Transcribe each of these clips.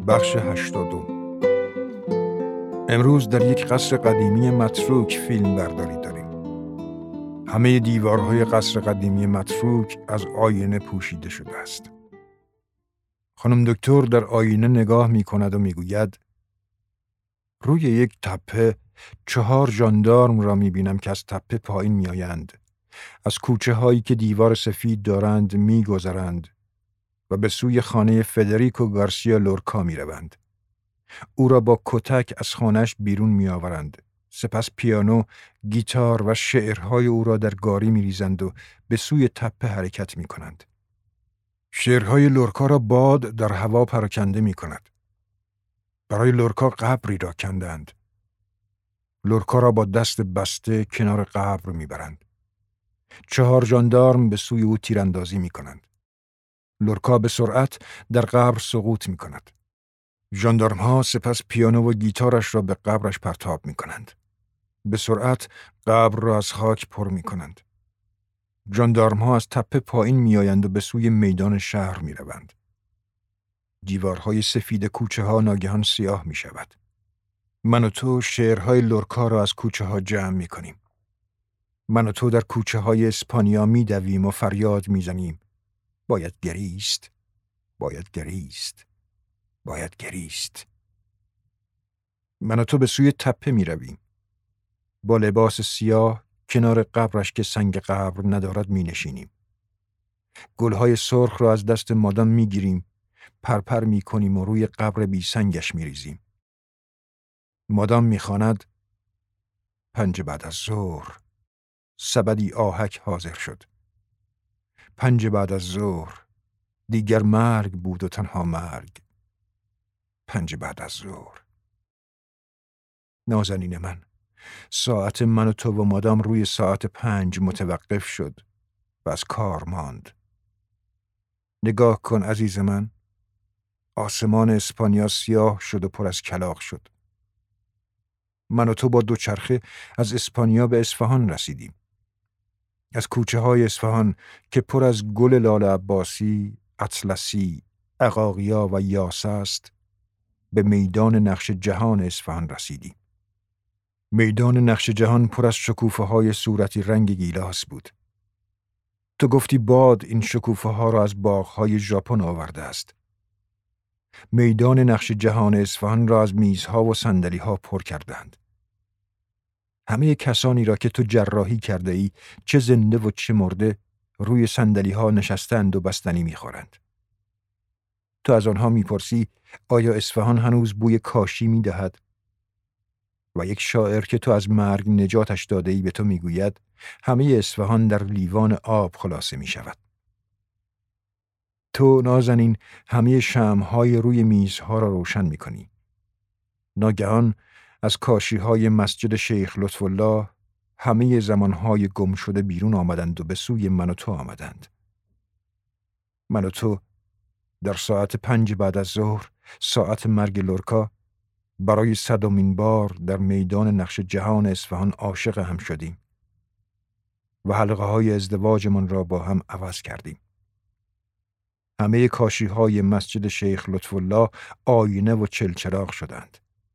بخش 80. امروز در یک قصر قدیمی متروک فیلم برداری داریم. همه دیوارهای قصر قدیمی متروک از آینه پوشیده شده است. خانم دکتر در آینه نگاه می کند و می گوید روی یک تپه 4 ژاندارم را می بینم که از تپه پایین می آیند. از کوچه هایی که دیوار سفید دارند می گذرند و به سوی خانه فدریکو گارسیا لورکا می روند. او را با کتک از خانه‌اش بیرون می آورند. سپس پیانو، گیتار و شعرهای او را در گاری می ریزند و به سوی تپه حرکت می کنند. شعرهای لورکا را باد در هوا پراکنده می کند. برای لورکا قبری را کندند. لورکا را با دست بسته کنار قبر می برند. 4 ژاندارم به سوی او تیراندازی می کنند. لورکا به سرعت در قبر سقوط می کند. ژاندارم ها سپس پیانو و گیتارش را به قبرش پرتاب می کنند. به سرعت قبر را از خاک پر می کنند. ژاندارم ها از تپه پایین می آیند و به سوی میدان شهر می روند. دیوارهای سفید کوچه ها ناگهان سیاه می شود. من و تو شعرهای لورکا را از کوچه ها جمع می کنیم. من و تو در کوچه های اسپانیا می دویم و فریاد می زنیم. باید گریست. باید گریست. باید گریست. من و تو به سوی تپه می رویم. با لباس سیاه کنار قبرش که سنگ قبر ندارد می نشینیم. گلهای سرخ را از دست مادام می گیریم، پرپر می کنیم و روی قبر بی سنگش می ریزیم. مادام می خواند 5 بعد از ظهر سبدی آهک حاضر شد. 5 بعد از ظهر دیگر مرگ بود و تنها مرگ. 5 بعد از ظهر. نازنین من، ساعت من و تو و مادام روی ساعت 5 متوقف شد و از کار ماند. نگاه کن عزیز من، آسمان اسپانیا سیاه شد و پر از کلاغ شد. من و تو با دوچرخه از اسپانیا به اصفهان رسیدیم. از کوچه های اصفهان که پر از گل لال عباسی، اطلسی، عقاقیا و یاس است، به میدان نقش جهان اصفهان رسیدیم. میدان نقش جهان پر از شکوفه های صورتی رنگ گیلاس بود. تو گفتی باد این شکوفه ها را از باغ های ژاپن آورده است. میدان نقش جهان اصفهان را از میزها و صندلی ها پر کردند. همه کسانی را که تو جراحی کرده ای، چه زنده و چه مرده، روی صندلی ها نشستند و بستنی میخورند. تو از آنها میپرسی آیا اصفهان هنوز بوی کاشی میدهد؟ و یک شاعر که تو از مرگ نجاتش داده ای به تو میگوید همه اصفهان در لیوان آب خلاصه میشود. تو نازنین همه شمع‌های روی میزها را روشن میکنی. ناگهان از کاشی‌های مسجد شیخ لطف‌الله همه زمانهای گم شده بیرون آمدند و به سوی من و تو آمدند. من و تو در ساعت 5 بعد از ظهر، ساعت مرگ لورکا، برای 100مین بار در میدان نقش جهان اصفهان عاشق هم شدیم و حلقه‌های ازدواجمان را با هم عوض کردیم. همه کاشی‌های مسجد شیخ لطف‌الله آینه و چلچراغ شدند.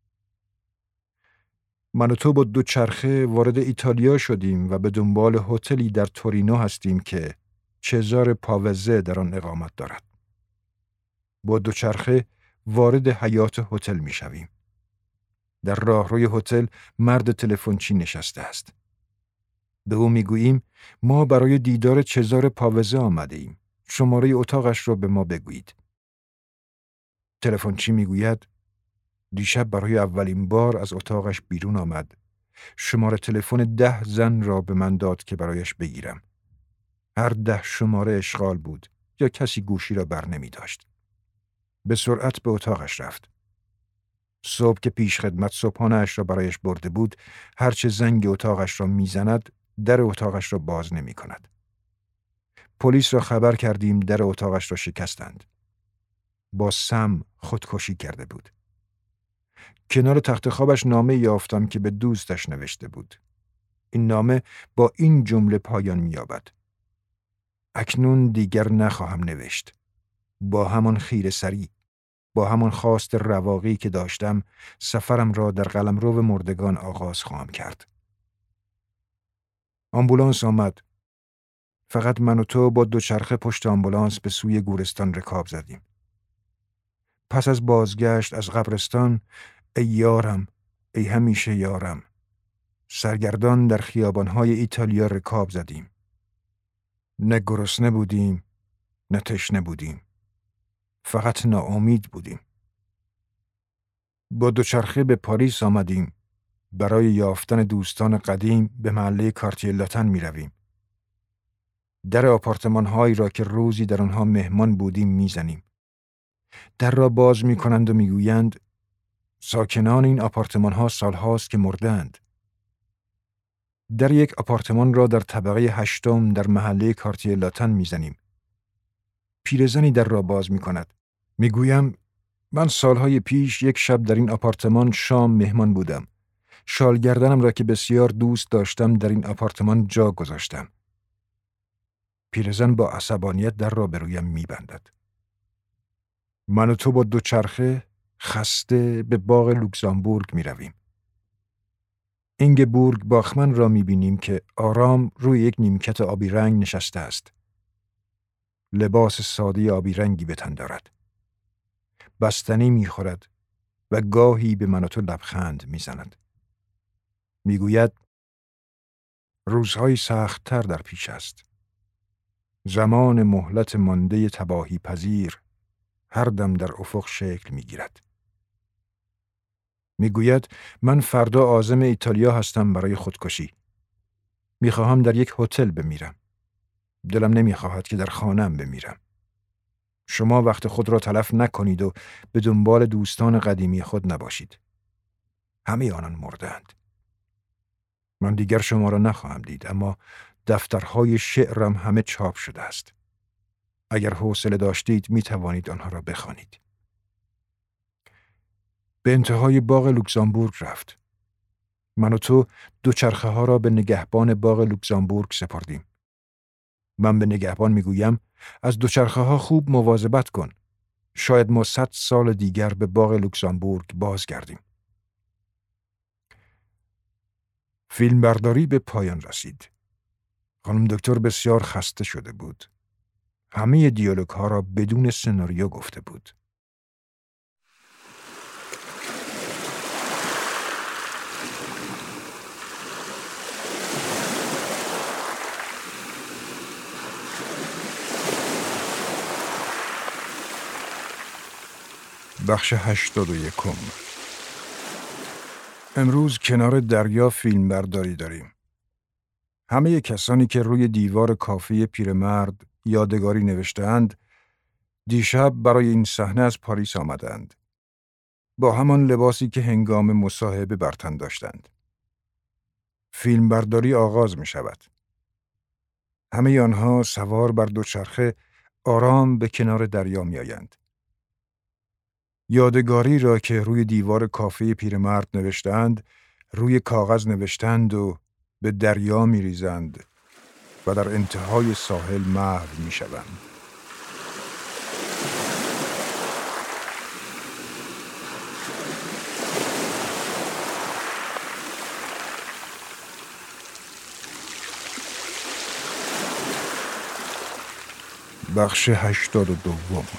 من و تو با دوچرخه وارد ایتالیا شدیم و به دنبال هتلی در تورینو هستیم که چزار پاوزه در آن اقامت دارد. با دوچرخه وارد حیاط هتل می شویم. در راهروی هتل مرد تلفنچی نشسته است. به او می گوییم ما برای دیدار چزار پاوزه آمده ایم. شماره اتاقش را به ما بگویید. تلفنچی می گوید دیشب برای اولین بار از اتاقش بیرون آمد. شماره تلفن 10 زن را به من داد که برایش بگیرم. هر 10 شماره اشغال بود یا کسی گوشی را بر نمی داشت. به سرعت به اتاقش رفت. صبح که پیش خدمت صبحانه اش را برایش برده بود، هرچه زنگ اتاقش را می زند، در اتاقش را باز نمی کند. پلیس را خبر کردیم، در اتاقش را شکستند. با سم خودکشی کرده بود. کنار تخت خوابش نامه یافتم که به دوستش نوشته بود. این نامه با این جمله پایان می‌یابد: اکنون دیگر نخواهم نوشت. با همان خیره سری، با همان خواست رواقی که داشتم سفرم را در قلمرو مردگان آغاز خواهم کرد. آمبولانس آمد. فقط من و تو با دوچرخه پشت آمبولانس به سوی گورستان رکاب زدیم. پس از بازگشت از قبرستان، ای یارم، ای همیشه یارم، سرگردان در خیابان‌های ایتالیا رکاب زدیم. نه گرسنه بودیم، نه تشنه بودیم. فقط ناامید بودیم. با دوچرخه به پاریس آمدیم. برای یافتن دوستان قدیم به محله کارتیه لاتن می رویم. در آپارتمان‌هایی را که روزی در آنها مهمان بودیم می زنیم. در را باز می کنند و می گویند ساکنان این آپارتمان‌ها سالهاست که مردند. در یک آپارتمان را در طبقه 8 در محله کارتیه لاتن می زنیم. پیرزنی در را باز می کند. می گویم من سالهای پیش یک شب در این آپارتمان شام مهمان بودم. شالگردنم را که بسیار دوست داشتم در این آپارتمان جا گذاشتم. پیرزن با عصبانیت در را به رویم می بندد. من و تو با دوچرخه خسته به باغ لوکزامبورگ می رویم. اینگبورگ باخمن را می بینیم که آرام روی یک نیمکت آبی رنگ نشسته است. لباس ساده آبی رنگی به تن دارد. بستنی می خورد و گاهی به من و تو لبخند می زند. می گوید روزهای سخت‌تر در پیش است. زمان مهلت مانده تباهی پذیر هر دم در افق شکل می گیرد. می گوید من فردا عازم ایتالیا هستم برای خودکشی. می خواهم در یک هتل بمیرم. دلم نمی خواهد که در خانه‌ام بمیرم. شما وقت خود را تلف نکنید و به دنبال دوستان قدیمی خود نباشید. همه آنان مردند. من دیگر شما را نخواهم دید، اما دفترهای شعرم همه چاپ شده است. اگر حوصله داشتید می توانید آنها را بخوانید. به انتهای باغ لوکزامبورگ رفت. من و تو دوچرخه ها را به نگهبان باغ لوکزامبورگ سپردیم. من به نگهبان می گویم از دوچرخه ها خوب مواظبت کن. شاید ما 100 سال دیگر به باغ لوکزامبورگ بازگردیم. فیلمبرداری به پایان رسید. خانم دکتر بسیار خسته شده بود. همه دیالوگ ها را بدون سناریو گفته بود. بخش 81. امروز کنار دریا فیلم برداری داریم. همه کسانی که روی دیوار کافه پیرمرد یادگاری نوشته‌اند دیشب برای این صحنه از پاریس آمدند. با همان لباسی که هنگام مصاحبه بر تن داشتند. فیلم برداری آغاز می شود. همه آنها سوار بر دوچرخه آرام به کنار دریا می آیند. یادگاری را که روی دیوار کافه پیرمرد نوشتند روی کاغذ نوشتند و به دریا می ریزند و در انتهای ساحل محو می شوند. بخش 82.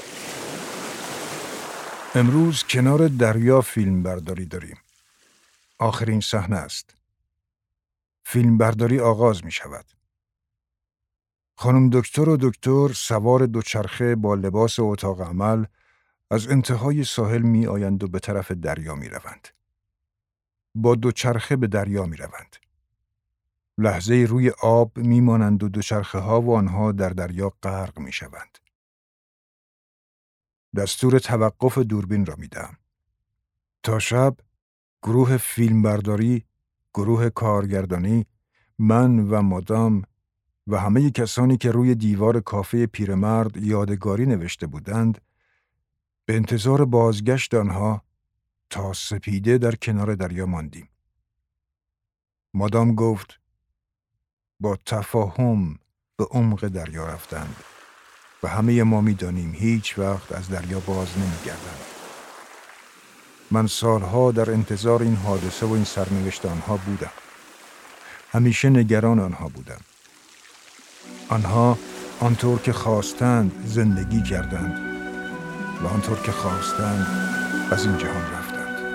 امروز کنار دریا فیلم برداری داریم. آخرین صحنه است. فیلم برداری آغاز می شود. خانم دکتر و دکتر سوار دوچرخه با لباس اتاق عمل از انتهای ساحل می آیند و به طرف دریا می روند. با دوچرخه به دریا می روند. لحظه روی آب می مانند و دوچرخه ها و آنها در دریا غرق می شوند. دستور توقف دوربین را می دهم. تا شب گروه فیلمبرداری، گروه کارگردانی، من و مادام و همه کسانی که روی دیوار کافه پیرمرد یادگاری نوشته بودند به انتظار بازگشت آنها تا سپیده در کنار دریا ماندیم. مادام گفت با تفاهم به عمق دریا رفتند و همه ما می دانیم هیچ وقت از دریا باز نمی گردند. من سالها در انتظار این حادثه و این سرنوشت آنها بودم. همیشه نگران آنها بودم. آنها آنطور که خواستند زندگی کردند و آنطور که خواستند از این جهان رفتند.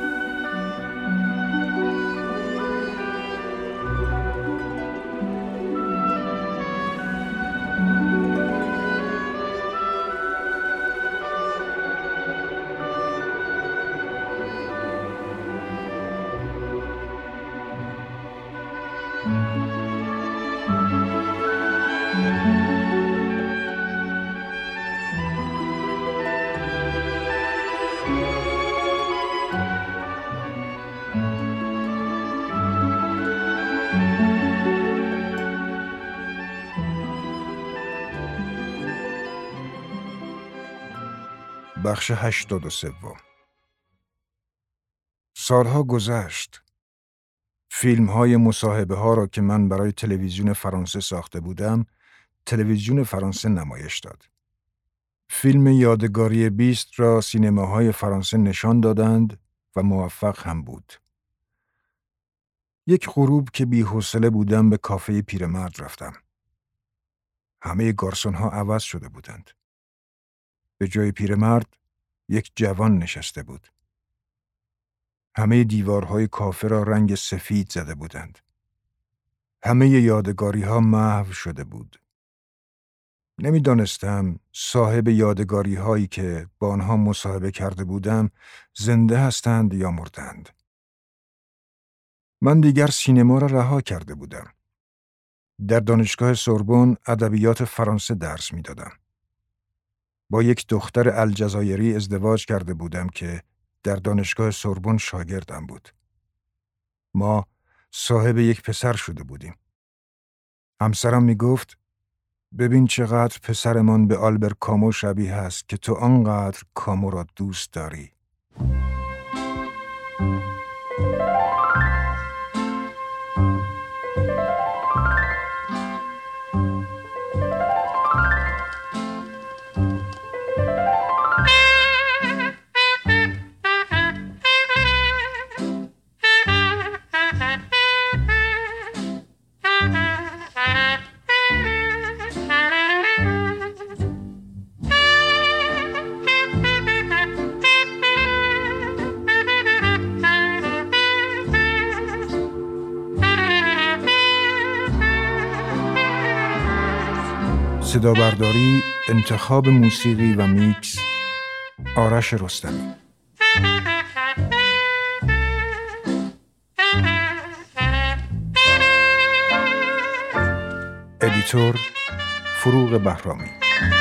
بخش 83. سالها گذشت. فیلم‌های مصاحبه ها را که من برای تلویزیون فرانسه ساخته بودم، تلویزیون فرانسه نمایش داد. فیلم یادگاری 20 را سینماهای فرانسه نشان دادند و موفق هم بود. یک غروب که بی‌حوصله بودم به کافه پیرمرد رفتم. همه گارسون‌ها عوض شده بودند. به جای پیرمرد یک جوان نشسته بود. همه دیوارهای کافه را رنگ سفید زده بودند. همه یادگاری‌ها محو شده بود. نمی‌دانستم صاحب یادگاری‌هایی که با آنها مصاحبه کرده بودم زنده هستند یا مردند. من دیگر سینما را رها کرده بودم. در دانشگاه سوربن ادبیات فرانسه درس می‌دادم. با یک دختر الجزایری ازدواج کرده بودم که در دانشگاه سوربن شاگردم بود. ما صاحب یک پسر شده بودیم. همسرم می گفت ببین چقدر پسرمان به آلبر کامو شبیه است که تو آنقدر کامو را دوست داری. صدابرداری، انتخاب موسیقی و میکس آرش رستمی. ادیتور فروغ بهرامی.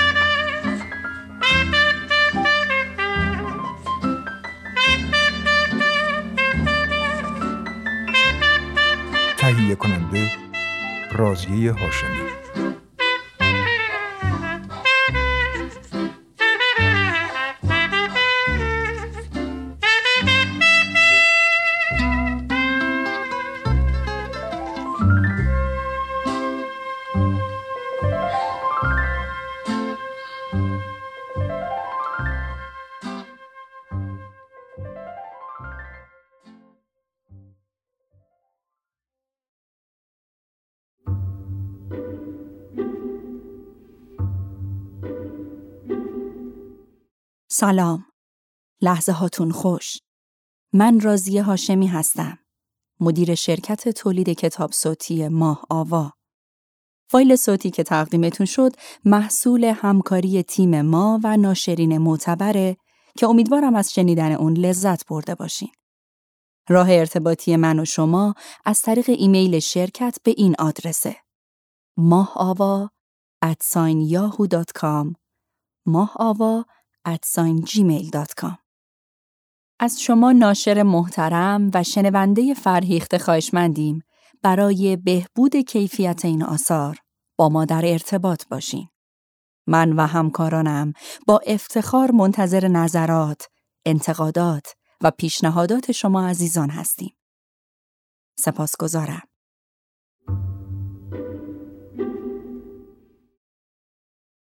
تهیه کننده راضیه هاشمی. سلام. لحظه هاتون خوش. من راضیه هاشمی هستم. مدیر شرکت تولید کتاب صوتی ماه آوا. فایل صوتی که تقدیمتون شد محصول همکاری تیم ما و ناشرین معتبره که امیدوارم از شنیدن اون لذت برده باشین. راه ارتباطی من و شما از طریق ایمیل شرکت به این آدرسه: mahaava@yahoo.com mahaava@gmail.com. از شما ناشر محترم و شنونده فرهیخته خواهشمندیم برای بهبود کیفیت این آثار با ما در ارتباط باشین. من و همکارانم با افتخار منتظر نظرات، انتقادات و پیشنهادات شما عزیزان هستیم. سپاسگزارم.